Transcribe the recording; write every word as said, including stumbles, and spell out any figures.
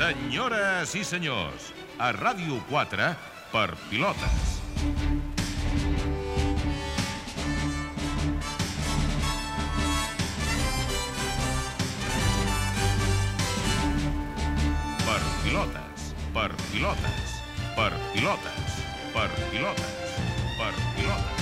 Senyores i senyors, a Ràdio quatre, per Pilotes. Per Pilotes, per Pilotes, per Pilotes, per Pilotes, per Pilotes.